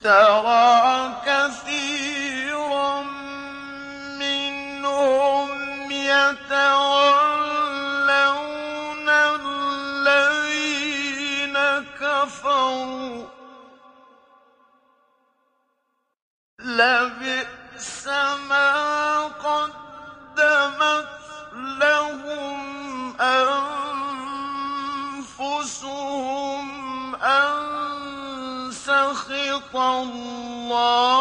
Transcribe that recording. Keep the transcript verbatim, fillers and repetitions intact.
تَرَىٰ كَثِيرًا مِّنْهُمْ يَتَوَلَّوْنَ الَّذِينَ كَفَرُوا ۚ لَبِئْسَ مَا قَدَّمَتْ لَهُمْ أَنفُسُهُمْ أَن سَخِطَ اللَّهُ